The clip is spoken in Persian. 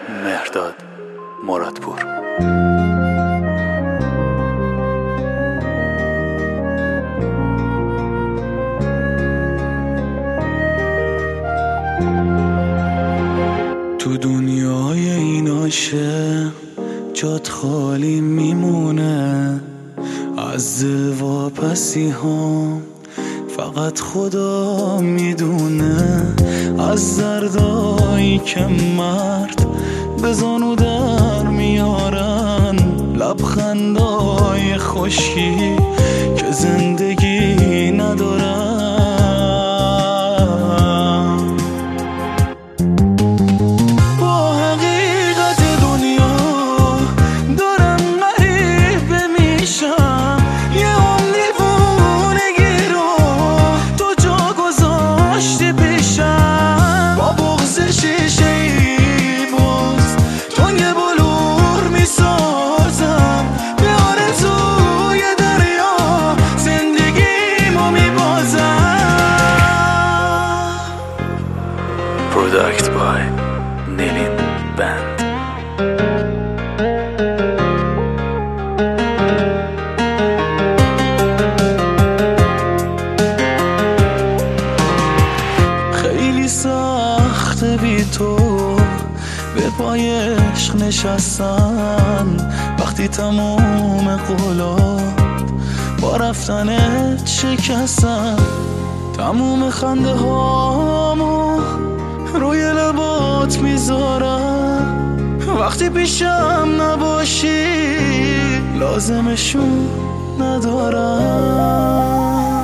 مهرداد مرادپور. تو دنیای این عاشق جات خالی میمونه، از دل واپسی هم فقط خدا میدونه. از دردایی که مرد به زانو در میارن، لبخندای خوشی که زندگی ندارن. با حقیقت دنیا دارم غریبه میشم، یه هم دیوونگی رو تو جا گذاشتی پیشم. با بغض شیشه ای باز تنگ بلور میسازم، به آرزوی دریا زندگیمو میبازم. Product by نیلین بند. خیلی سخته بی تو به پای عشق نشستن، وقتی تموم قولات با رفتنت شکستن. تموم خنده هامو روی لبات میذارم، وقتی پیشم نباشی لازمشون ندارم.